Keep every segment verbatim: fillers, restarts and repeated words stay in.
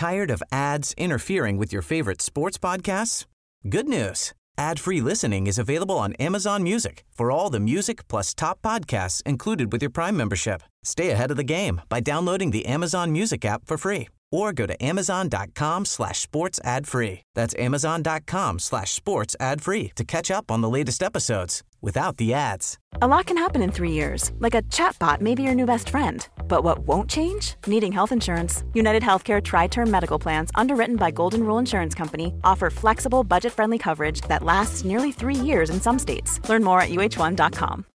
Tired of ads interfering with your favorite sports podcasts? Good news. Ad-free listening is available on Amazon Music for all the music plus top podcasts included with your Prime membership. Stay ahead of the game by downloading the Amazon Music app for free or go to amazon.com slash sports ad free. That's amazon.com slash sports ad free to catch up on the latest episodes without the ads. A lot can happen in three years, like a chatbot may be your new best friend. But what won't change? Needing health insurance. United Healthcare Tri-Term Medical Plans, underwritten by Golden Rule Insurance Company, offer flexible, budget-friendly coverage that lasts nearly three years in some states. Learn more at U H one dot com.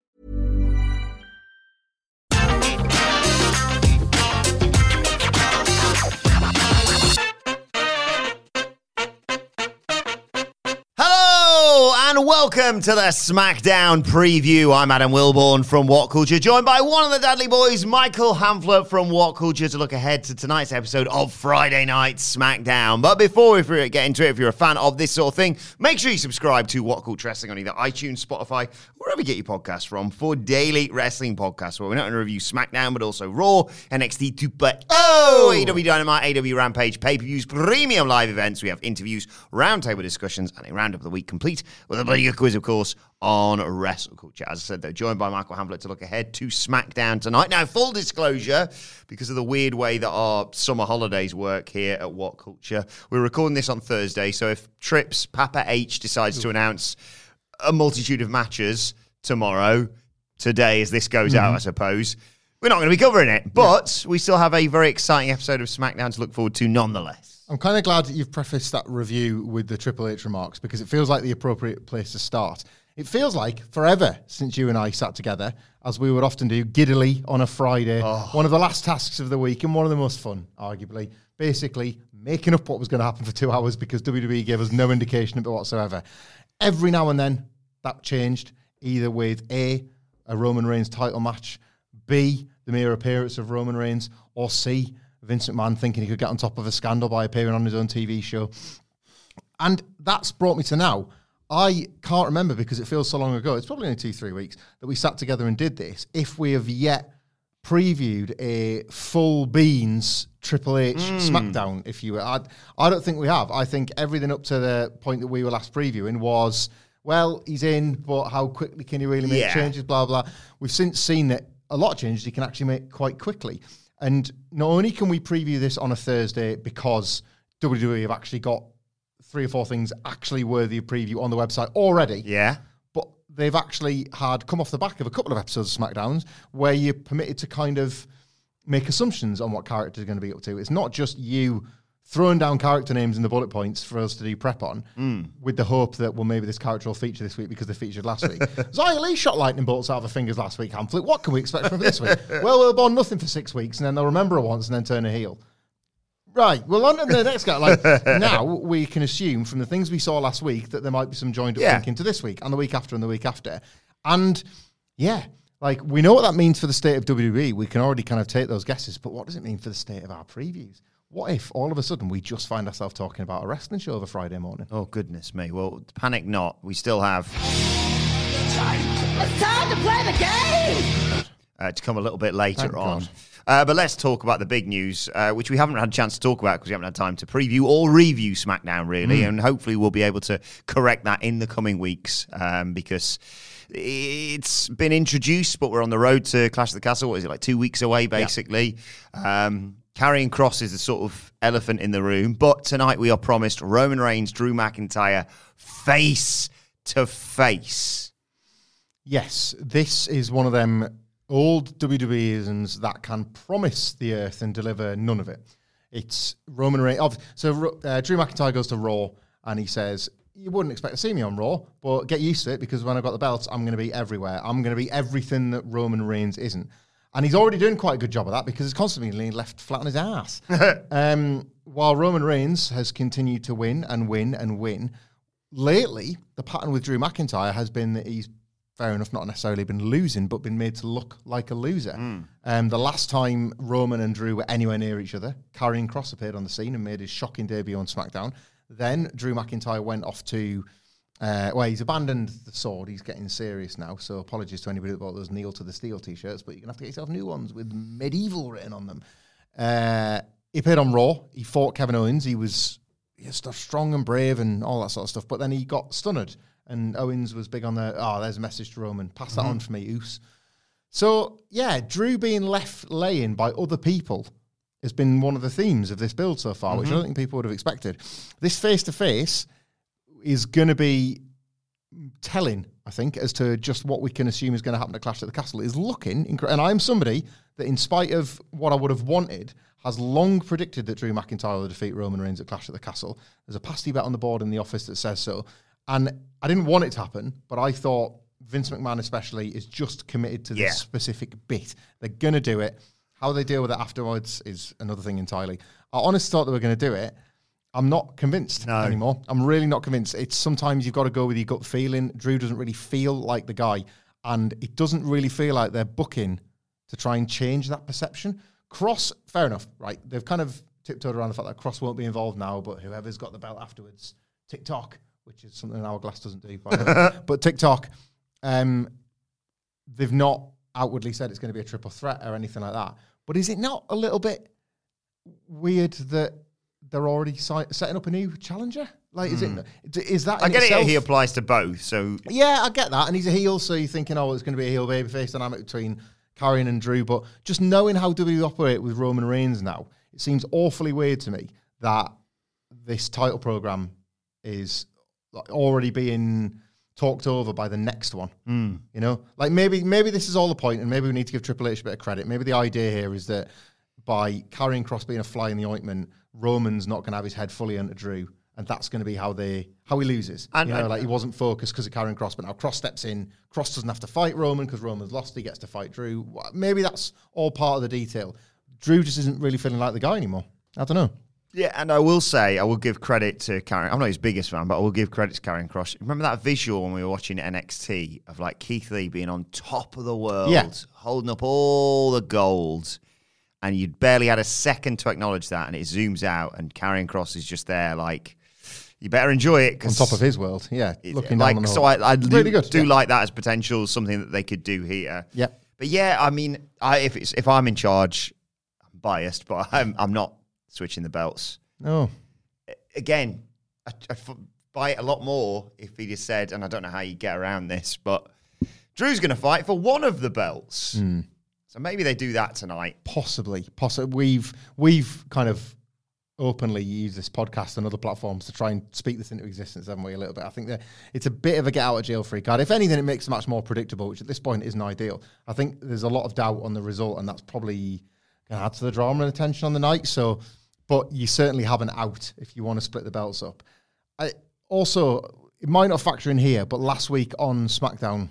And welcome to the SmackDown preview. I'm Adam Wilborn from What Culture, joined by one of the Dudley boys, Michael Hamflett from What Culture, to look ahead to tonight's episode of Friday Night SmackDown. But before we get into it, if you're a fan of this sort of thing, make sure you subscribe to What Culture Wrestling on either iTunes, Spotify, wherever you get your podcasts from, for daily wrestling podcasts where we're not going to review SmackDown, but also Raw, N X T two point oh, A E W Dynamite, A E W Rampage, pay-per-views, premium live events. We have interviews, roundtable discussions, and a roundup of the week complete with a bloody good quiz, of course, on Wrestle Culture. As I said, though, joined by Michael Hamflett to look ahead to SmackDown tonight. Now, full disclosure, because of the weird way that our summer holidays work here at What Culture, we're recording this on Thursday, so if Trips Papa H decides to announce a multitude of matches tomorrow, today as this goes mm-hmm. out, I suppose, we're not going to be covering it. But yeah. we still have a very exciting episode of SmackDown to look forward to nonetheless. I'm kind of glad that you've prefaced that review with the Triple H remarks, because it feels like the appropriate place to start. It feels like forever since you and I sat together, as we would often do, giddily on a Friday, oh. one of the last tasks of the week and one of the most fun, arguably, basically making up what was going to happen for two hours because W W E gave us no indication of it whatsoever. Every now and then, that changed, either with A, a Roman Reigns title match, B, the mere appearance of Roman Reigns, or C, Vince McMahon thinking he could get on top of a scandal by appearing on his own T V show. And that's brought me to now. I can't remember, because it feels so long ago, it's probably only two, three weeks, that we sat together and did this, if we have yet previewed a full beans Triple H mm. SmackDown, if you will. I, I don't think we have. I think everything up to the point that we were last previewing was, well, he's in, but how quickly can he really make yeah. changes, blah, blah. We've since seen that a lot of changes he can actually make quite quickly. And not only can we preview this on a Thursday because W W E have actually got three or four things actually worthy of preview on the website already. Yeah. But they've actually had come off the back of a couple of episodes of SmackDowns where you're permitted to kind of make assumptions on what characters are going to be up to. It's not just you throwing down character names in the bullet points for us to do prep on mm. with the hope that, well, maybe this character will feature this week because they featured last week. Xia Li shot lightning bolts out of her fingers last week, Hamflett. What can we expect from this week? Well, we'll bond nothing for six weeks, and then they'll remember her once and then turn her heel. Right, well, on to the next guy. Like, now we can assume from the things we saw last week that there might be some joined up yeah. thinking to this week, and the week after, and the week after. And, yeah, like, we know what that means for the state of W W E. We can already kind of take those guesses, but what does it mean for the state of our previews? What if, all of a sudden, we just find ourselves talking about a wrestling show over Friday morning? Oh, goodness me. Well, panic not. We still have... It's time, it's time to play the game! Uh, to come a little bit later Thank on. Uh, but let's talk about the big news, uh, which we haven't had a chance to talk about because we haven't had time to preview or review SmackDown, really. Mm. And hopefully we'll be able to correct that in the coming weeks um, because... it's been introduced, but we're on the road to Clash of the Castle. What is it, like two weeks away, basically? Yeah. Um, Karrion Kross is the sort of elephant in the room. But tonight we are promised Roman Reigns, Drew McIntyre, face to face. Yes, this is one of them old W W E-isms that can promise the earth and deliver none of it. It's Roman Reigns. So uh, Drew McIntyre goes to Raw and he says, you wouldn't expect to see me on Raw, but get used to it because when I've got the belts, I'm going to be everywhere. I'm going to be everything that Roman Reigns isn't. And he's already doing quite a good job of that because he's constantly being left flat on his ass. um, while Roman Reigns has continued to win and win and win, lately, the pattern with Drew McIntyre has been that he's, fair enough, not necessarily been losing, but been made to look like a loser. Mm. Um, the last time Roman and Drew were anywhere near each other, Karrion Kross appeared on the scene and made his shocking debut on SmackDown. Then Drew McIntyre went off to, uh, well, he's abandoned the sword. He's getting serious now. So apologies to anybody that bought those Kneel to the Steel t-shirts, but you're going to have to get yourself new ones with medieval written on them. Uh, he appeared on Raw. He fought Kevin Owens. He was he was strong and brave and all that sort of stuff. But then he got stunned. And Owens was big on the, oh, there's a message to Roman. Pass that mm-hmm. on for me, Oos. So, yeah, Drew being left laying by other people has been one of the themes of this build so far, mm-hmm. which I don't think people would have expected. This face-to-face is going to be telling, I think, as to just what we can assume is going to happen at Clash at the Castle. It is looking incredible. And I'm somebody that, in spite of what I would have wanted, has long predicted that Drew McIntyre will defeat Roman Reigns at Clash at the Castle. There's a pasty bet on the board in the office that says so. And I didn't want it to happen, but I thought Vince McMahon especially is just committed to this yeah. specific bit. They're going to do it. How they deal with it afterwards is another thing entirely. I honestly thought they were going to do it. I'm not convinced no. anymore. I'm really not convinced. It's sometimes you've got to go with your gut feeling. Drew doesn't really feel like the guy, and it doesn't really feel like they're booking to try and change that perception. Cross, fair enough, right? They've kind of tiptoed around the fact that Cross won't be involved now, but whoever's got the belt afterwards, TikTok, which is something Hourglass doesn't do, by the way. But TikTok, um, they've not outwardly said it's going to be a triple threat or anything like that. But is it not a little bit weird that they're already si- setting up a new challenger? Like, is mm. it? Is that? I get itself? it. He applies to both. So yeah, I get that. And he's a heel, so you're thinking, oh, it's going to be a heel babyface dynamic between Karrion and Drew. But just knowing how W W E operate with Roman Reigns now, it seems awfully weird to me that this title program is already being talked over by the next one. Mm. You know, like maybe maybe this is all the point, and maybe we need to give Triple H a bit of credit. Maybe the idea here is that by Karrion Kross being a fly in the ointment, Roman's not going to have his head fully under Drew, and that's going to be how they how he loses. And, you know, and, like he wasn't focused because of Karrion Kross, but now Kross steps in. Kross doesn't have to fight Roman because Roman's lost. He gets to fight Drew. Maybe that's all part of the detail. Drew just isn't really feeling like the guy anymore. I don't know. Yeah, and I will say, I will give credit to Karrion. I'm not his biggest fan, but I will give credit to Karrion Kross. Remember that visual when we were watching N X T of like Keith Lee being on top of the world, yeah. holding up all the gold, and you'd barely had a second to acknowledge that, and it zooms out, and Karrion Kross is just there like, you better enjoy it. On top of his world, yeah. Looking like, down on the so I, I do, really good, do yeah. like that as potential, something that they could do here. Yeah. But yeah, I mean, I, if it's if I'm in charge, I'm biased, but I'm I'm not switching the belts. No. Again, I, I f- buy it a lot more if he just said, and I don't know how you get around this, but Drew's going to fight for one of the belts. Mm. So maybe they do that tonight. Possibly. Possibly. We've we've kind of openly used this podcast and other platforms to try and speak this into existence, haven't we, a little bit? I think that it's a bit of a get-out-of-jail-free card. If anything, it makes the match more predictable, which at this point isn't ideal. I think there's a lot of doubt on the result, and that's probably going to add to the drama and attention on the night, so... But you certainly have an out if you want to split the belts up. I, also, it might not factor in here, but last week on SmackDown,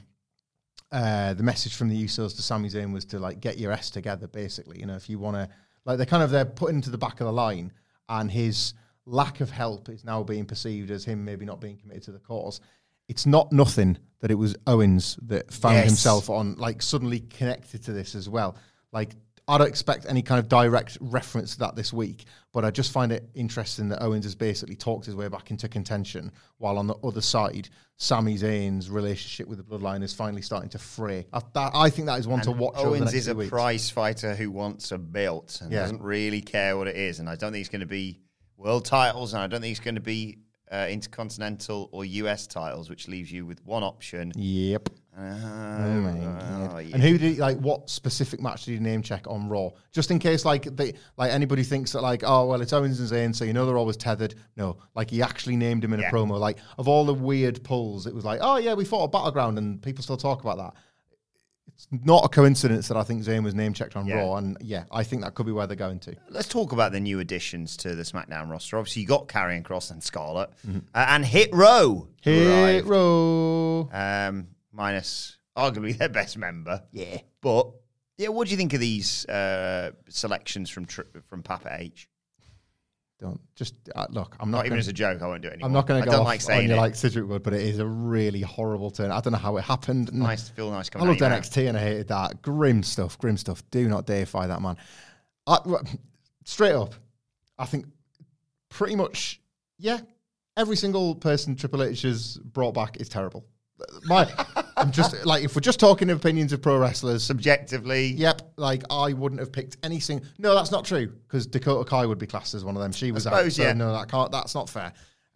uh, the message from the Usos to Sami Zayn was to like get your S together, basically. You know, if you want to, like they're kind of they're put into the back of the line, and his lack of help is now being perceived as him maybe not being committed to the cause. It's not nothing that it was Owens that found yes. himself on, like suddenly connected to this as well. Like, I don't expect any kind of direct reference to that this week, but I just find it interesting that Owens has basically talked his way back into contention, while on the other side, Sami Zayn's relationship with the Bloodline is finally starting to fray. I, that, I think that is one and to watch Owens over the next is a weeks. prize fighter who wants a belt and yeah. doesn't really care what it is, and I don't think it's going to be world titles, and I don't think it's going to be uh, intercontinental or U S titles, which leaves you with one option. Yep. Uh, oh my God. Oh, yeah. And who did he, like what specific match did he name check on Raw? Just in case like they like anybody thinks that like, oh well, it's Owens and Zayn, so you know they're always tethered. No, like he actually named him in yeah. a promo. Like of all the weird pulls, it was like, oh yeah, we fought a Battleground, and people still talk about that. It's not a coincidence that I think Zayn was name checked on yeah. Raw, and yeah, I think that could be where they're going to. Let's talk about the new additions to the SmackDown roster. Obviously, you got Karrion Kross and Scarlett, mm-hmm. uh, and Hit Row. Hit Row. Um, minus arguably their best member. Yeah. But, yeah, what do you think of these uh, selections from tri- from Papa H? Don't. Just, uh, look, I'm not... Not gonna, even as a joke, I won't do it anymore. I'm not going to go don't off like saying on you it. like Sidgwick would, but it is a really horrible turn. I don't know how it happened. Nice to feel nice I coming loved out N X T and I hated that. Grim stuff, grim stuff. Do not deify that man. I, straight up, I think pretty much, yeah, every single person Triple H has brought back is terrible. My, I'm just like, if we're just talking opinions of pro wrestlers, subjectively, yep, like, I wouldn't have picked any single... No, that's not true, because Dakota Kai would be classed as one of them. She was suppose, out, so yeah. no, that can't, that's not fair.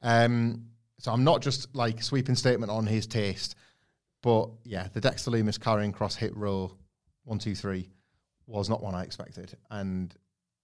Um, so I'm not just, like, sweeping statement on his taste, but, yeah, the Dexter Lumis Karrion Kross hit row, one, two, three, was not one I expected. And...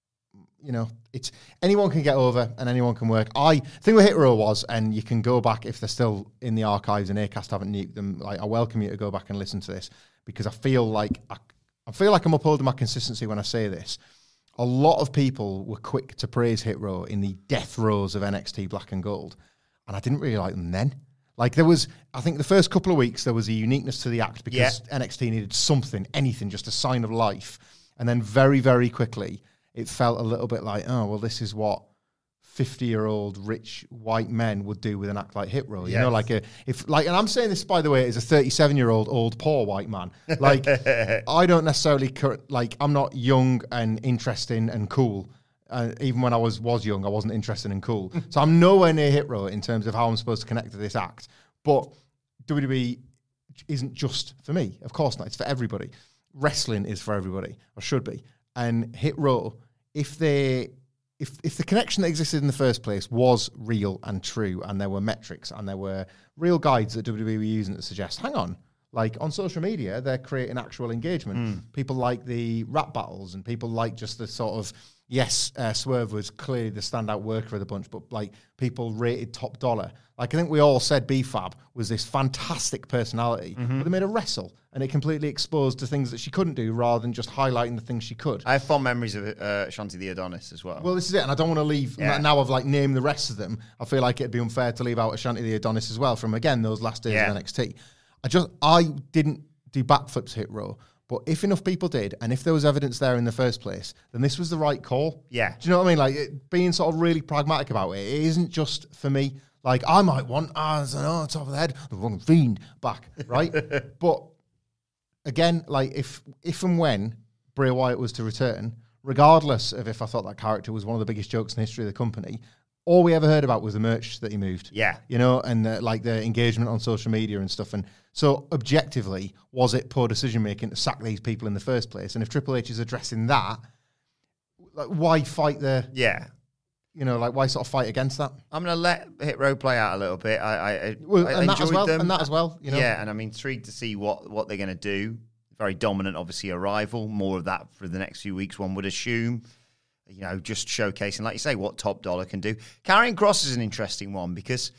You know, it's anyone can get over and anyone can work. I the thing with Hit Row was, and you can go back if they're still in the archives and Acast haven't nuked them. Like, I welcome you to go back and listen to this, because I feel like I, I feel like I'm upholding my consistency when I say this. A lot of people were quick to praise Hit Row in the death rows of N X T Black and Gold, and I didn't really like them then. Like, there was, I think the first couple of weeks there was a uniqueness to the act because yeah. N X T needed something, anything, just a sign of life, and then very, very quickly. It felt a little bit like, oh, well, this is what fifty-year-old rich white men would do with an act like Hit Row. You yes. know, like a if like, and I'm saying this, by the way, as a thirty-seven-year-old old poor white man. Like, I don't necessarily like. I'm not young and interesting and cool. Uh, even when I was was young, I wasn't interested and cool. So I'm nowhere near Hit Row in terms of how I'm supposed to connect to this act. But W W E isn't just for me. Of course not. It's for everybody. Wrestling is for everybody, or should be. And Hit Row. If they, if if the connection that existed in the first place was real and true, and there were metrics and there were real guides that W W E were using to suggest, hang on, like on social media, they're creating actual engagement. Mm. People like the rap battles, and people like just the sort of, yes, uh, Swerve was clearly the standout worker of the bunch, but like people rated Top Dollar. Like, I think we all said B-Fab was this fantastic personality, mm-hmm. but they made her wrestle, and it completely exposed to things that she couldn't do rather than just highlighting the things she could. I have fond memories of uh, Shanti the Adonis as well. Well, this is it, and I don't want to leave, yeah. now I've like named the rest of them, I feel like it'd be unfair to leave out Shanti the Adonis as well from, again, those last days yeah. of N X T. I just, I didn't do backflips Hit Row, but if enough people did, and if there was evidence there in the first place, then this was the right call. Yeah. Do you know what I mean? Like, it, being sort of really pragmatic about it, it isn't just for me. Like, I might want, I don't know, top of the head, the wrong Fiend back, right? But again, like, if if and when Bray Wyatt was to return, regardless of if I thought that character was one of the biggest jokes in the history of the company, all we ever heard about was the merch that he moved. Yeah. You know, and the, like the engagement on social media and stuff. And so objectively, was it poor decision making to sack these people in the first place? And if Triple H is addressing that, like, why fight the... Yeah. You know, like, why sort of fight against that? I'm going to let Hit Row play out a little bit. I, I, well, I and that as well, them. And that as well, you know? Yeah, and I'm intrigued to see what, what they're going to do. Very dominant, obviously, arrival. More of that for the next few weeks, one would assume. You know, just showcasing, like you say, what Top Dollar can do. Karrion Kross is an interesting one because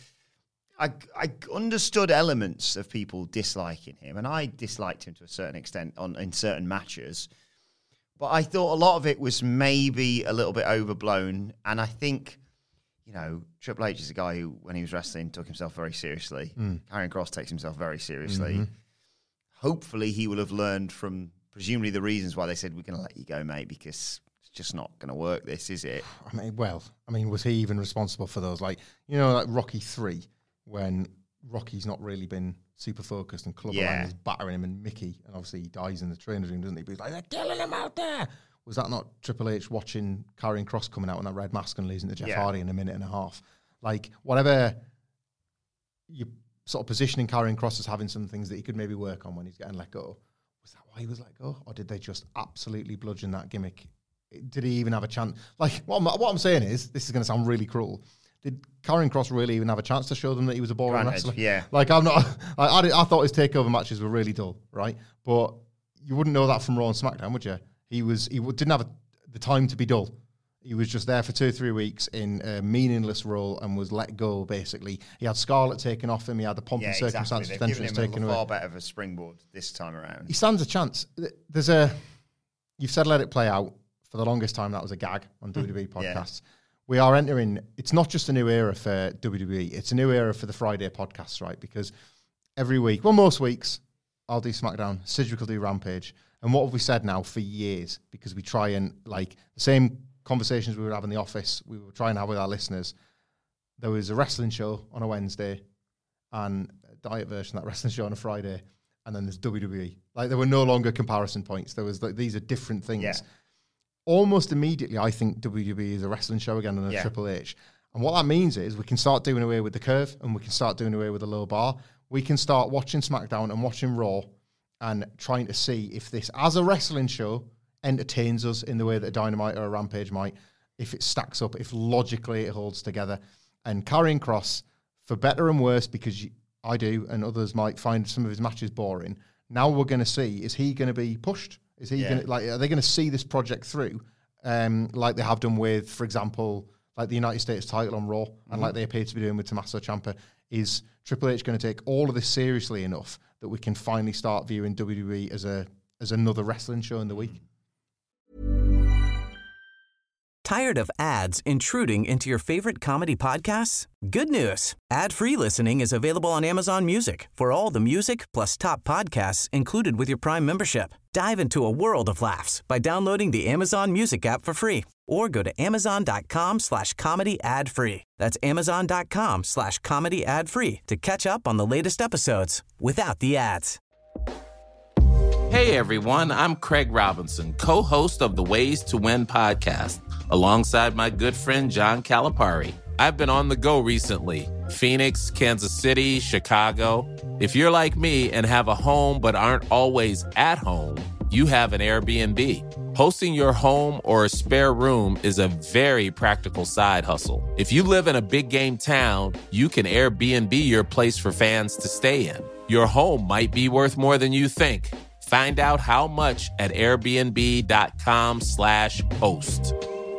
I, I understood elements of people disliking him, and I disliked him to a certain extent on in certain matches. But I thought a lot of it was maybe a little bit overblown. And I think, you know, Triple H is a guy who, when he was wrestling, took himself very seriously. Mm. Karrion Kross takes himself very seriously. Mm-hmm. Hopefully he will have learned from, presumably, the reasons why they said, we're going to let you go, mate, because it's just not going to work, this, is it? I mean, well, I mean, was he even responsible for those? Like, you know, like Rocky three, when Rocky's not really been super focused and Clubber yeah. Lang is battering him, and Mickey, and obviously he dies in the training room, doesn't he? But he's like, they're killing him out there. Was that not Triple H watching Karrion Kross coming out in that red mask and losing to Jeff yeah. Hardy in a minute and a half? Like, whatever you sort of positioning Karrion Kross as having some things that he could maybe work on when he's getting let go, was that why he was let go? Or did they just absolutely bludgeon that gimmick? Did he even have a chance? Like, what I'm, what I'm saying is, this is going to sound really cruel, did Karrion Kross really even have a chance to show them that he was a boring Granted, wrestler? Yeah. Like, I'm not. I, I, I thought his takeover matches were really dull, right? But you wouldn't know that from Raw and SmackDown, would you? He was. He w- didn't have a, the time to be dull. He was just there for two or three weeks in a meaningless role and was let go. Basically, he had Scarlett taken off him. He had the pomp yeah, and circumstance exactly. extensions taken him away. Far better of a springboard this time around. He stands a chance. There's a. You've said let it play out. For the longest time, that was a gag on W W E podcasts. Yeah. We are entering, it's not just a new era for W W E, it's a new era for the Friday podcasts, right? Because every week, well, most weeks, I'll do SmackDown, Sidgwick will do Rampage. And what have we said now for years? Because we try and, like, the same conversations we would have in the office, we were trying to have with our listeners. There was a wrestling show on a Wednesday and a diet version of that wrestling show on a Friday. And then there's W W E. Like, there were no longer comparison points. There was, like, these are different things. Yeah. Almost immediately, I think W W E is a wrestling show again and a yeah. Triple H. And what that means is we can start doing away with the curve and we can start doing away with the low bar. We can start watching SmackDown and watching Raw and trying to see if this, as a wrestling show, entertains us in the way that a Dynamite or a Rampage might, if it stacks up, if logically it holds together. And Karrion Kross, for better and worse, because you, I do, and others might find some of his matches boring, now we're going to see, is he going to be pushed? Is he Yeah. going to, like, are they going to see this project through, um, like they have done with, for example, like the United States title on Raw, mm-hmm. and like they appear to be doing with Tommaso Ciampa? Is Triple H going to take all of this seriously enough that we can finally start viewing W W E as a as another wrestling show in the week? Tired of ads intruding into your favorite comedy podcasts? Good news. Ad-free listening is available on Amazon Music for all the music plus top podcasts included with your Prime membership. Dive into a world of laughs by downloading the Amazon Music app for free or go to amazon.com slash comedy ad free. That's amazon.com slash comedy ad free to catch up on the latest episodes without the ads. Hey everyone, I'm Craig Robinson, co-host of the Ways to Win podcast, alongside my good friend John Calipari. I've been on the go recently. Phoenix, Kansas City, Chicago. If you're like me and have a home but aren't always at home, you have an Airbnb. Hosting your home or a spare room is a very practical side hustle. If you live in a big game town, you can Airbnb your place for fans to stay in. Your home might be worth more than you think. Find out how much at airbnb.com slash host.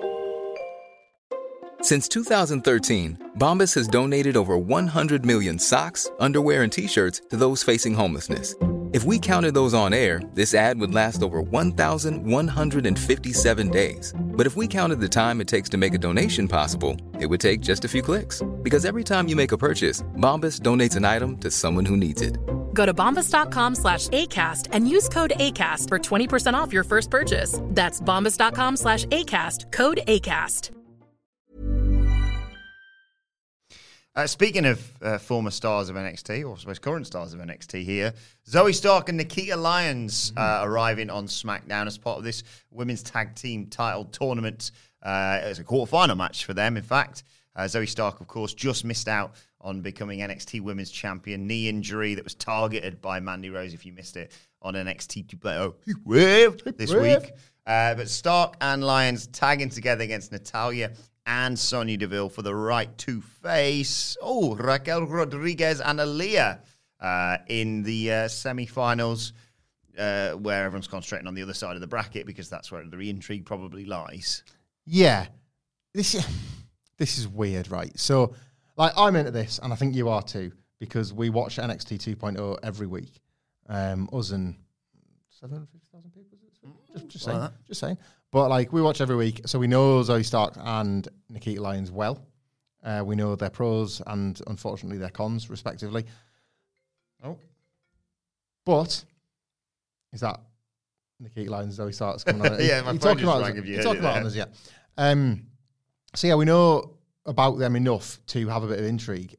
Since two thousand thirteen, Bombas has donated over one hundred million socks, underwear, and T-shirts to those facing homelessness. If we counted those on air, this ad would last over one thousand one hundred fifty-seven days. But if we counted the time it takes to make a donation possible, it would take just a few clicks. Because every time you make a purchase, Bombas donates an item to someone who needs it. Go to bombas.com slash ACAST and use code ACAST for twenty percent off your first purchase. That's bombas.com slash ACAST, code ACAST. Uh, speaking of uh, former stars of N X T, or I suppose current stars of N X T here, Zoe Stark and Nikita Lyons uh, arriving on SmackDown as part of this women's tag team title tournament. Uh, it's a quarterfinal match for them, in fact. Uh, Zoe Stark, of course, just missed out on becoming N X T Women's Champion. Knee injury that was targeted by Mandy Rose, if you missed it, on N X T this week. Uh, but Stark and Lyons tagging together against Natalya and Sonya Deville for the right to face, oh, Raquel Rodriguez and Aaliyah uh, in the uh, semi-finals, uh, where everyone's concentrating on the other side of the bracket because that's where the intrigue probably lies. Yeah. This, this is weird, right? So, like, I'm into this, and I think you are too, because we watch N X T two point oh every week. Um, us and seven hundred fifty thousand people? Just, just saying. Like just saying. But, like, we watch every week, so we know Zoe Stark and Nikita Lyons well. Uh, we know their pros and, unfortunately, their cons, respectively. Oh. But, is that Nikita Lyons, Zoe Stark's coming on? Yeah, my you phone talking just about rang if you you heard talking it about there. others, yeah. Um, so, yeah, we know about them enough to have a bit of intrigue.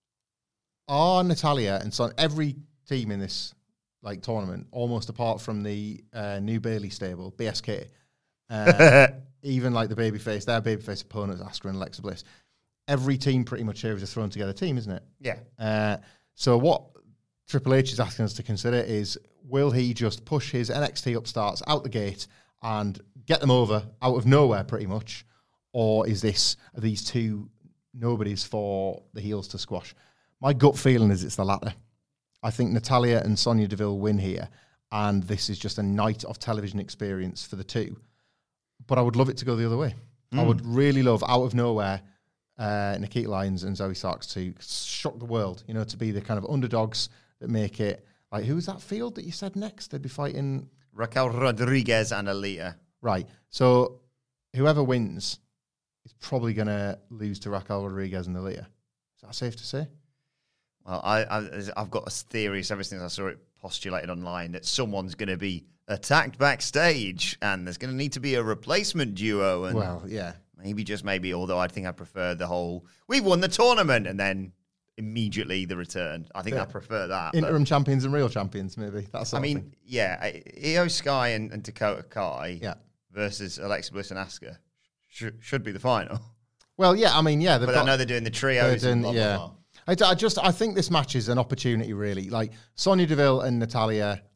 Are Natalya and Son, every team in this like tournament, almost apart from the uh, New Bailey stable, B S K, uh, even like the babyface, their babyface opponents, Asuka and Alexa Bliss, every team pretty much here is a thrown together team, isn't it? Yeah. Uh, so what Triple H is asking us to consider is, will he just push his N X T upstarts out the gate and get them over out of nowhere pretty much? Or is this, are these two nobodies for the heels to squash? My gut feeling is it's the latter. I think Natalya and Sonya Deville win here, and this is just a night of television experience for the two. But I would love it to go the other way. Mm. I would really love, out of nowhere, uh, Nikita Lyons and Zoe Starks to shock the world, you know, to be the kind of underdogs that make it. Like, who's that field that you said next? They'd be fighting Raquel Rodriguez and Aaliyah. Right. So whoever wins is probably going to lose to Raquel Rodriguez and Aaliyah. Is that safe to say? Well, I, I, I've got a theory ever since I saw it postulated online that someone's going to be attacked backstage and there's going to need to be a replacement duo. And well, yeah. Maybe, just maybe, although I think I prefer the whole, we've won the tournament, and then immediately the return. I think yeah. I prefer that. Interim champions and real champions, maybe. That's I mean, thing. yeah, Io Sky and, and Dakota Kai yeah. versus Alexa Bliss and Asuka sh- should be the final. Well, yeah, I mean, yeah. But got, I know they're doing the trios doing, and blah, yeah. blah, blah. I, I just, I think this match is an opportunity, really. Like, Sonya Deville and Natalya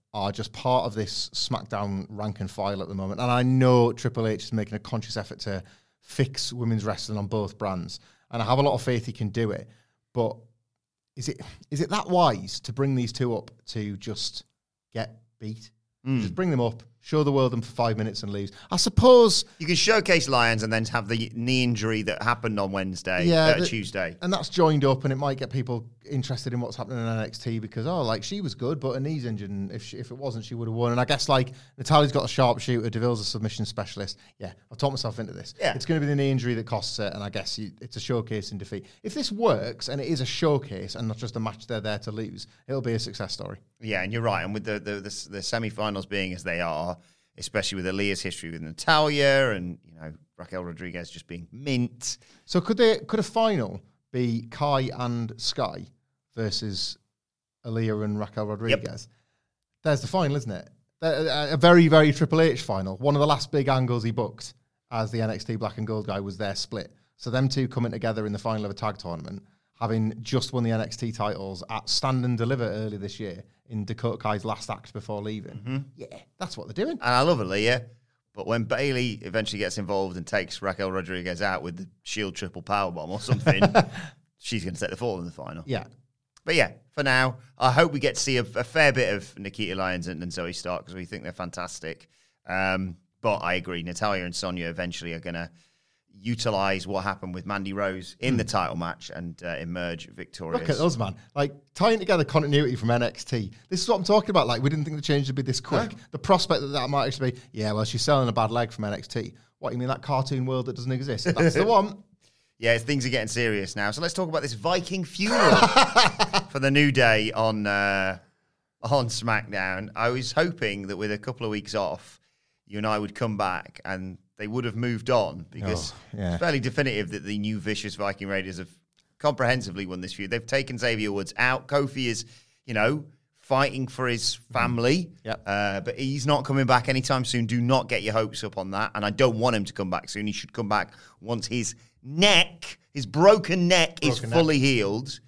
are just part of this SmackDown rank and file at the moment. And I know Triple H is making a conscious effort to fix women's wrestling on both brands. And I have a lot of faith he can do it. But is it is it that wise to bring these two up to just get beat? Mm. Just bring them up, show the world them for five minutes and leave. I suppose you can showcase Lyons and then have the knee injury that happened on Wednesday, yeah, uh, the, Tuesday, and that's joined up, and it might get people interested in what's happening in N X T because oh, like she was good, but her knee's injured, and if she, if it wasn't, she would have won. And I guess like Natalya's got a sharpshooter, Deville's a submission specialist. Yeah, I've talked myself into this. Yeah. It's going to be the knee injury that costs it, and I guess you, it's a showcase in defeat. If this works and it is a showcase and not just a match they're there to lose, it'll be a success story. Yeah, and you're right. And with the the, the, the semi-finals being as they are, especially with Aaliyah's history with Natalya and, you know, Raquel Rodriguez just being mint. So could they could a final be Kai and Sky versus Aaliyah and Raquel Rodriguez? Yep. There's the final, isn't it? A, a very, very Triple H final. One of the last big angles he booked as the N X T Black and Gold guy was their split. So them two coming together in the final of a tag tournament, having just won the N X T titles at Stand and Deliver early this year in Dakota Kai's last act before leaving. Mm-hmm. Yeah, that's what they're doing. And I love Aaliyah, but when Bayley eventually gets involved and takes Raquel Rodriguez out with the Shield triple powerbomb or something, she's going to take the fall in the final. Yeah. But yeah, for now, I hope we get to see a, a fair bit of Nikita Lyons and, and Zoe Stark because we think they're fantastic. Um, but I agree, Natalya and Sonya eventually are going to utilize what happened with Mandy Rose in mm. the title match and uh, emerge victorious. Look at us, man. Like, tying together continuity from N X T. This is what I'm talking about. Like, we didn't think the change would be this quick. Huh? The prospect that that might actually be, yeah, well, she's selling a bad leg from N X T. What, you mean that cartoon world that doesn't exist? That's the one. Yeah, things are getting serious now. So let's talk about this Viking funeral for the New Day on uh, on SmackDown. I was hoping that with a couple of weeks off, you and I would come back and they would have moved on because oh, yeah. it's fairly definitive that the new vicious Viking Raiders have comprehensively won this feud. They've taken Xavier Woods out. Kofi is, you know, fighting for his family, yep. uh, but he's not coming back anytime soon. Do not get your hopes up on that. And I don't want him to come back soon. He should come back once his neck, his broken neck broken is fully neck. healed.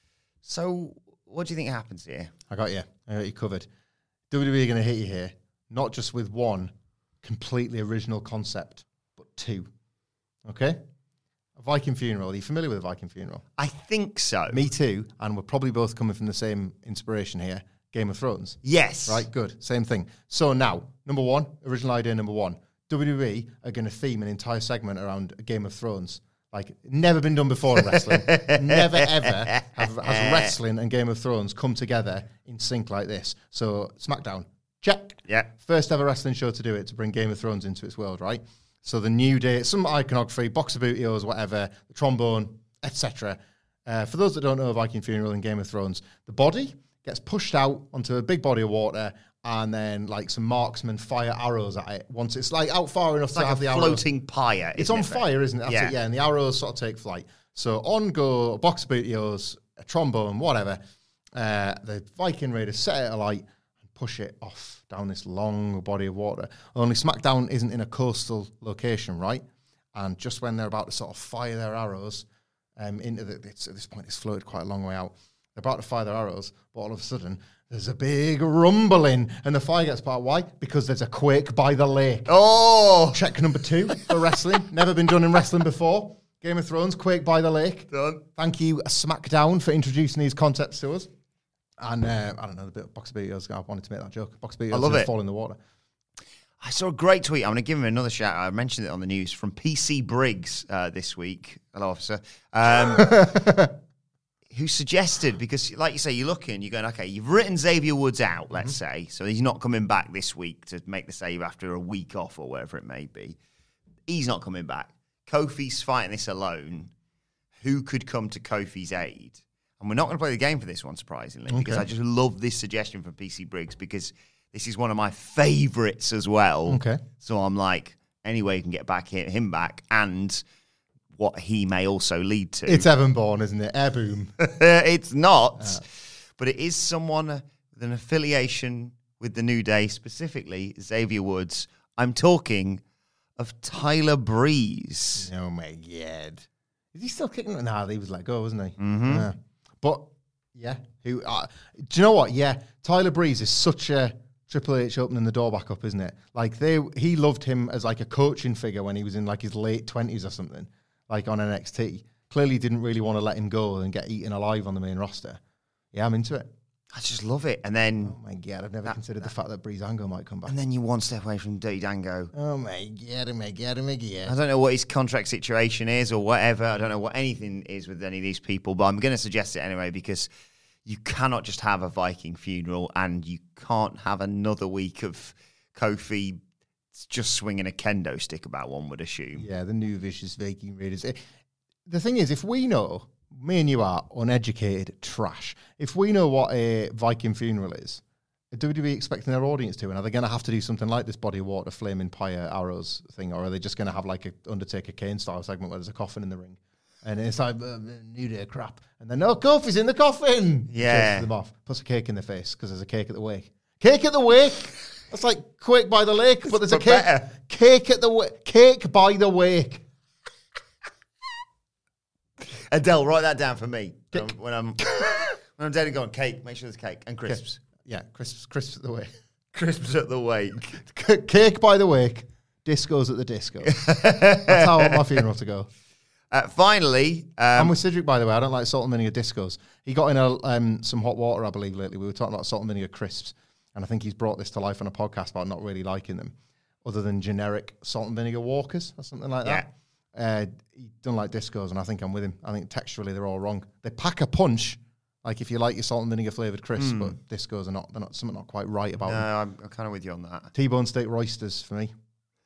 So what do you think happens here? I got you. I got you covered. W W E are going to hit you here, not just with one completely original concept, but two. Okay? A Viking funeral. Are you familiar with a Viking funeral? I think so. Me too. And we're probably both coming from the same inspiration here. Game of Thrones. Yes. Right, good. Same thing. So now, number one, original idea number one. W W E are going to theme an entire segment around a Game of Thrones. Like, never been done before in wrestling. Never, ever have, has wrestling and Game of Thrones come together in sync like this. So, SmackDown. Check. Yeah. First ever wrestling show to do it, to bring Game of Thrones into its world, right? So the New Day, some iconography, box of bootios, whatever, the trombone, et cetera. Uh, for those that don't know Viking funeral in Game of Thrones, the body gets pushed out onto a big body of water, and then like some marksmen fire arrows at it. Once it's like out far enough it's to like have a the floating arrows. pyre. It's on it, fire, isn't it? That's yeah. it, yeah. And the arrows sort of take flight. So on go a box of bootios, a trombone, whatever. Uh, the Viking Raiders set it alight and push it off down this long body of water. Only SmackDown isn't in a coastal location, right? And just when they're about to sort of fire their arrows um, into the, it's, at this point, it's floated quite a long way out. They're about to fire their arrows, but all of a sudden, there's a big rumbling, and the fire gets part. Why? Because there's a quake by the lake. Oh! Check number two for wrestling. Never been done in wrestling before. Game of Thrones, quake by the lake. Done. Thank you, SmackDown, for introducing these concepts to us. And uh, I don't know, the bit of Box of Beatles, I wanted to make that joke. Box of Beatles I love it. fall in the water. I saw a great tweet. I'm going to give him another shout out. I mentioned it on the news from P C Briggs uh, this week. Hello, officer. Um, who suggested, because like you say, you're looking, you're going, okay, you've written Xavier Woods out, let's mm-hmm. say, so he's not coming back this week to make the save after a week off or whatever it may be. He's not coming back. Kofi's fighting this alone. Who could come to Kofi's aid? And we're not going to play the game for this one, surprisingly, okay. because I just love this suggestion from P C Briggs, because this is one of my favourites as well. Okay. So I'm like, any way you can get back him back and what he may also lead to. It's Evan Bourne, isn't it? Air boom. It's not. Uh. But it is someone with an affiliation with the New Day, specifically Xavier Woods. I'm talking of Tyler Breeze. Oh, my God. Is he still kicking? Nah, he was let go, wasn't he? Mm-hmm. Yeah. But, yeah. Who? Uh, do you know what? Yeah, Tyler Breeze is such a Triple H opening the door back up, isn't it? Like they, he loved him as like a coaching figure when he was in like his late twenties or something, like on N X T. Clearly didn't really want to let him go and get eaten alive on the main roster. Yeah, I'm into it. I just love it. And then... Oh my God, I've never that, considered that, the fact that Breezango might come back. And then you one step away from Dirty Dango. Oh my God, oh my God, oh my God. I don't know what his contract situation is or whatever. I don't know what anything is with any of these people, but I'm going to suggest it anyway because... You cannot just have a Viking funeral and you can't have another week of Kofi just swinging a kendo stick about, one would assume. Yeah, the new vicious Viking Raiders. The thing is, if we know, me and you are uneducated trash, if we know what a Viking funeral is, are W W E expecting their audience to? And are they going to have to do something like this Body of Water, Flaming Pyre, Arrows thing, or are they just going to have like a Undertaker Kane style segment where there's a coffin in the ring? And it's like, uh, New Day crap. And then, no, Kofi's in the coffin. Yeah. Chases them off. Puts a cake in their face because there's a cake at the wake. Cake at the wake? That's like Quake by the Lake, but there's a cake. Better. Cake at the wake. Cake by the wake. Adele, write that down for me. When I'm, when I'm, when I'm dead and gone, cake. Make sure there's cake. And crisps. Okay. Yeah, crisps, crisps at the wake. Crisps at the wake. C- cake by the wake. Discos at the disco. That's how I want my funeral to go. Uh, finally, um, I'm with Cedric, by the way. I don't like salt and vinegar discos. He got in a, um, some hot water, I believe, lately. We were talking about salt and vinegar crisps, and I think he's brought this to life on a podcast about not really liking them, other than generic salt and vinegar walkers or something like that. Yeah. Uh, he don't like discos, and I think I'm with him. I think texturally they're all wrong. They pack a punch, like if you like your salt and vinegar flavoured crisps, mm. but discos are not. They're not something not quite right about no, them. No, I'm, I'm kind of with you on that. T-bone steak roysters for me.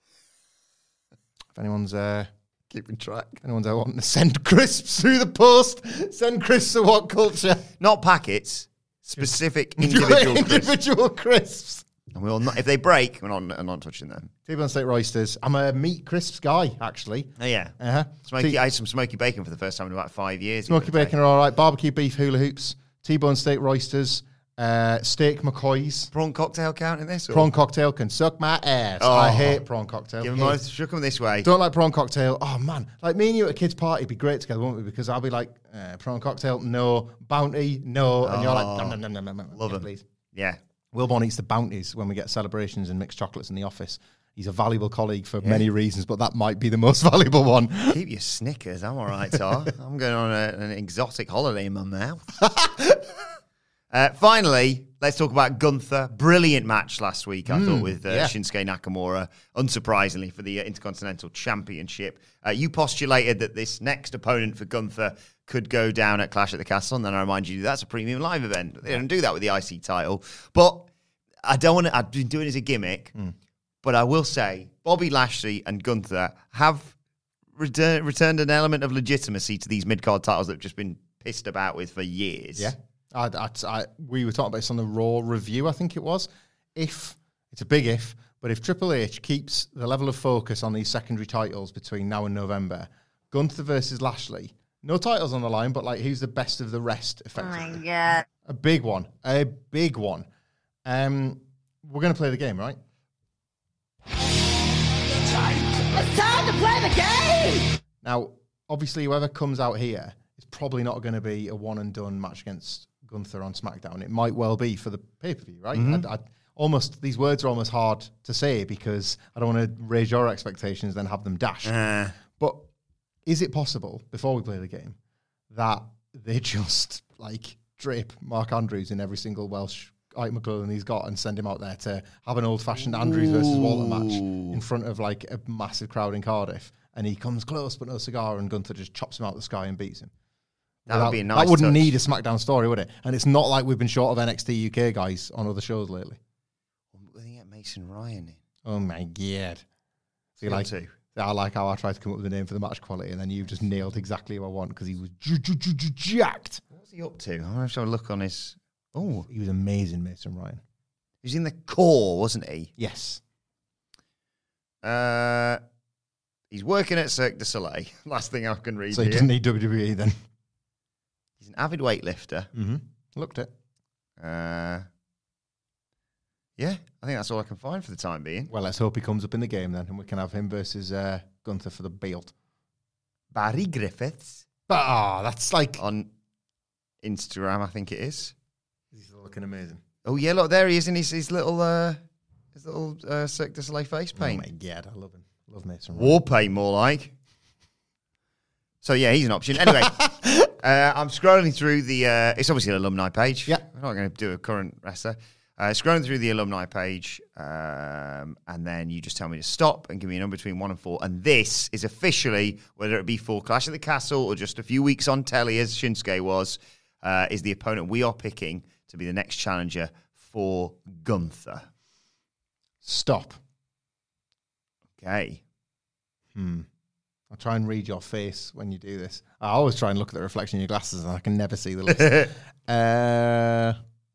If anyone's... Uh, Keeping track. Anyone's out wanting to send crisps through the post, send crisps to What Culture. Not packets, specific individual crisps. Individual crisps. And we'll not, if they break, we're not, I'm not touching them. T-bone steak roysters. I'm a meat crisps guy, actually. Oh, yeah. Uh-huh. Smoky, T- I had some smoky bacon for the first time in about five years. Smoky bacon are all right. Barbecue beef hula hoops. T-bone steak roysters. Uh, steak McCoys. Prawn cocktail count in this? Or? Prawn cocktail can suck my ass. Oh, I hate prawn cocktail. Give them both, shook them this way. Don't like prawn cocktail. Oh, man. Like me and you at a kid's party would be great together, won't we? Because I'll be like, uh, prawn cocktail, no. Bounty, no. And oh, you're like, nom, nom, nom, nom, nom, nom. Love yeah, them. Please. Yeah. Wilborn eats the bounties when we get celebrations and mixed chocolates in the office. He's a valuable colleague for yeah. many reasons, but that might be the most valuable one. Keep your Snickers. I'm all right, Tar. I'm going on a, an exotic holiday in my mouth. Uh, finally, let's talk about Gunther. Brilliant match last week, I mm, thought, with uh, yeah. Shinsuke Nakamura, unsurprisingly, for the uh, Intercontinental Championship. Uh, you postulated that this next opponent for Gunther could go down at Clash at the Castle, and then I remind you that's a premium live event. They don't do that with the I C title. But I don't want to, I've been doing it as a gimmick, mm. but I will say Bobby Lashley and Gunther have return, returned an element of legitimacy to these mid-card titles that have just been pissed about with for years. Yeah. I, I, I, we were talking about this on the Raw review, I think it was. If, it's a big if, but if Triple H keeps the level of focus on these secondary titles between now and November, Gunther versus Lashley, no titles on the line, but like who's the best of the rest, effectively. Oh my God. A big one. A big one. Um, we're going to play the game, right? It's time to play the game! Now, obviously, whoever comes out here is probably not going to be a one-and-done match against Gunther on SmackDown. It might well be for the pay-per-view, right? Mm-hmm. I, I, almost these words are almost hard to say because I don't want to raise your expectations then have them dashed. Uh. But is it possible, before we play the game, that they just like drape Mark Andrews in every single Welsh item of clothing he's got and send him out there to have an old-fashioned Andrews versus Walter match in front of like a massive crowd in Cardiff, and he comes close but no cigar, and Gunther just chops him out of the sky and beats him? That would be a nice That wouldn't touch. need a SmackDown story, would it? And it's not like we've been short of N X T U K guys on other shows lately. Well, they get Mason Ryan in. Oh my God! See, like, I like how I tried to come up with a name for the match quality, and then you've just nailed exactly who I want because he was jacked. What was he up to? I'm going to have a look on his. Oh, he was amazing, Mason Ryan. He was in the core, wasn't he? Yes. Uh, he's working at Cirque du Soleil. Last thing I can read. So he here. doesn't need W W E then. He's an avid weightlifter. Mm-hmm. Looked it. Uh, yeah, I think that's all I can find for the time being. Well, let's hope he comes up in the game then, and we can have him versus uh, Gunther for the belt. Barry Griffiths. Ah, oh, that's like on Instagram, I think it is. He's looking amazing. Oh, yeah, look, there he is in his, his little uh, his little uh, Cirque du Soleil face paint. Oh, my God, I love him. Love Mason Ryan. War paint, more like. So, yeah, he's an option. Anyway, uh, I'm scrolling through the... Uh, it's obviously an alumni page. Yeah. We're not going to do a current wrestler. Uh, scrolling through the alumni page, um, and then you just tell me to stop and give me a number between one and four. And this is officially, whether it be for Clash at the Castle or just a few weeks on telly, as Shinsuke was, uh, is the opponent we are picking to be the next challenger for Gunther. Stop. Okay. Hmm. I'll try and read your face when you do this. I always try and look at the reflection in your glasses, and I can never see the list. uh...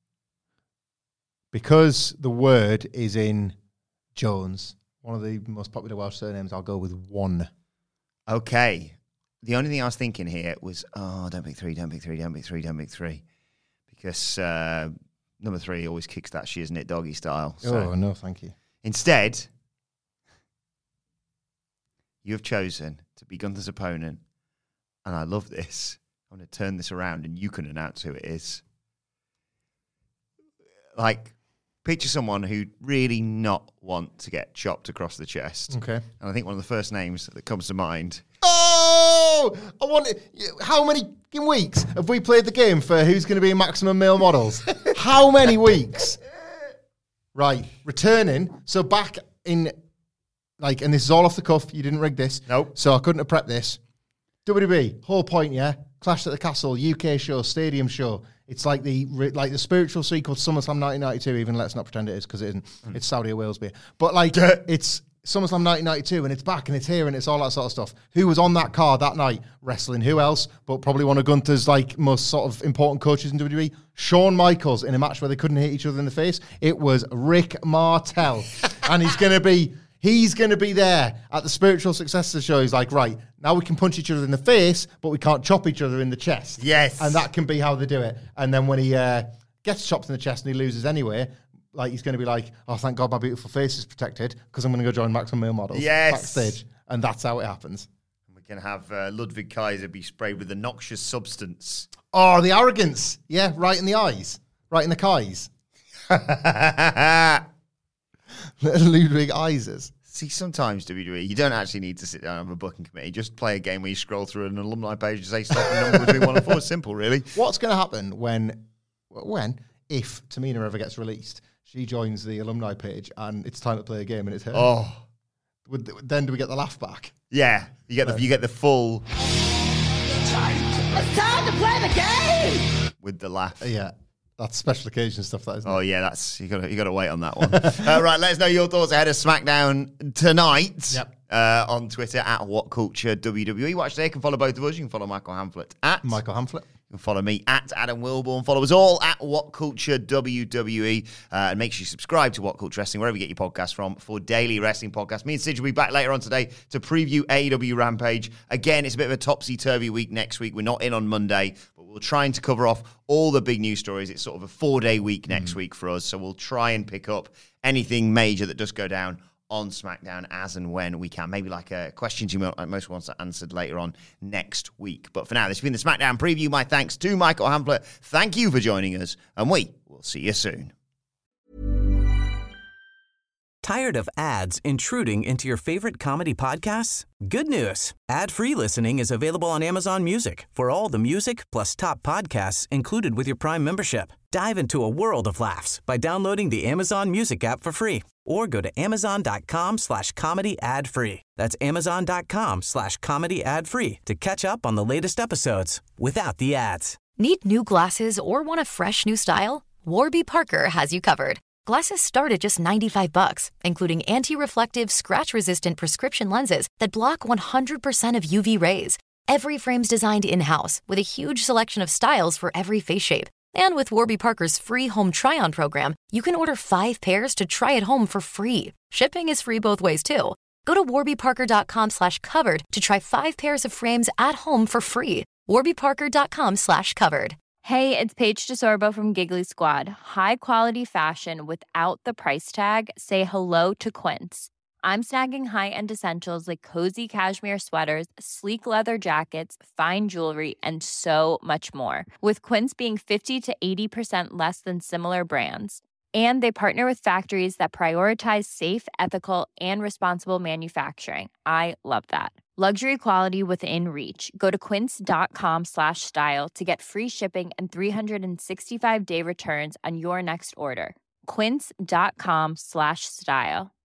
Because the word is in Jones, one of the most popular Welsh surnames, I'll go with one. Okay. The only thing I was thinking here was, oh, don't pick three, don't pick three, don't pick three, don't pick three. Because uh, number three always kicks that she isn't it doggy style. So. Oh, no, thank you. Instead, you have chosen to be Gunther's opponent. And I love this. I'm going to turn this around and you can announce who it is. Like... Picture someone who'd really not want to get chopped across the chest. Okay. And I think one of the first names that comes to mind. Oh! I want it. How many weeks have we played the game for who's going to be in Maximum Male Models? How many weeks? Right. Returning. So back in, like, and this is all off the cuff. You didn't rig this. Nope. So I couldn't have prepped this. W W E, whole point, yeah? Clash at the Castle, U K show, stadium show. It's like the like the spiritual sequel to SummerSlam nineteen ninety-two, even let's not pretend it is, because it isn't. Mm. It's Saudi Wales beer. But like, it's SummerSlam nineteen ninety-two, and it's back, and it's here, and it's all that sort of stuff. Who was on that card that night? Wrestling. Who else? But probably one of Gunther's like most sort of important coaches in W W E. Shawn Michaels in a match where they couldn't hit each other in the face. It was Rick Martel. And he's going to be... He's going to be there at the spiritual successor show. He's like, right, now we can punch each other in the face, but we can't chop each other in the chest. Yes. And that can be how they do it. And then when he uh, gets chopped in the chest and he loses anyway, like he's going to be like, oh, thank God my beautiful face is protected because I'm going to go join Maximum Male Models yes. backstage. And that's how it happens. We can have uh, Ludwig Kaiser be sprayed with a noxious substance. Oh, the arrogance. Yeah, right in the eyes. Right in the Kais. Ludwig Eisers. See, sometimes W W E, you don't actually need to sit down and have a booking committee. Just play a game where you scroll through an alumni page and say stop and number between one and four. It's simple, really. What's going to happen when, when, if Tamina ever gets released, she joins the alumni page and it's time to play a game and it's her? Oh. Would, then do we get the laugh back? Yeah. You get the, you get the full... It's time to play the game! With the laugh. Yeah. That's special occasion stuff, that isn't oh, it? yeah, that's you got you got to wait on that one. uh, right, let us know your thoughts ahead of SmackDown tonight. Yep. Uh, on Twitter at WhatCultureWWE. Watch there. You can follow both of us. You can follow Michael Hamflett at Michael Hamflett. You can follow me at Adam Wilborn. Follow us all at WhatCultureWWE. Uh, and make sure you subscribe to What Culture Wrestling, wherever you get your podcasts from, for daily wrestling podcasts. Me and Sid will be back later on today to preview A E W Rampage. Again, it's a bit of a topsy-turvy week next week. We're not in on Monday, but we're trying to cover off all the big news stories. It's sort of a four-day week next mm. week for us, so we'll try and pick up anything major that does go down on SmackDown as and when we can. Maybe like uh, questions you most want answered later on next week. But for now, this has been the SmackDown preview. My thanks to Michael Hamflett. Thank you for joining us, and we will see you soon. Tired of ads intruding into your favorite comedy podcasts? Good news. Ad-free listening is available on Amazon Music for all the music plus top podcasts included with your Prime membership. Dive into a world of laughs by downloading the Amazon Music app for free or go to amazon.com slash comedy ad free. That's amazon.com slash comedy ad free to catch up on the latest episodes without the ads. Need new glasses or want a fresh new style? Warby Parker has you covered. Glasses start at just ninety-five bucks, including anti-reflective, scratch-resistant prescription lenses that block one hundred percent of U V rays. Every frame's designed in-house with a huge selection of styles for every face shape. And with Warby Parker's free home try-on program, you can order five pairs to try at home for free. Shipping is free both ways, too. Go to warbyparker.com slash covered to try five pairs of frames at home for free. warbyparker.com slash covered. Hey, it's Paige DeSorbo from Giggly Squad. High quality fashion without the price tag. Say hello to Quince. I'm snagging high-end essentials like cozy cashmere sweaters, sleek leather jackets, fine jewelry, and so much more. With Quince being fifty to eighty percent less than similar brands. And they partner with factories that prioritize safe, ethical, and responsible manufacturing. I love that. Luxury quality within reach. Go to quince.com slash style to get free shipping and three sixty-five day returns on your next order. Quince.com slash style.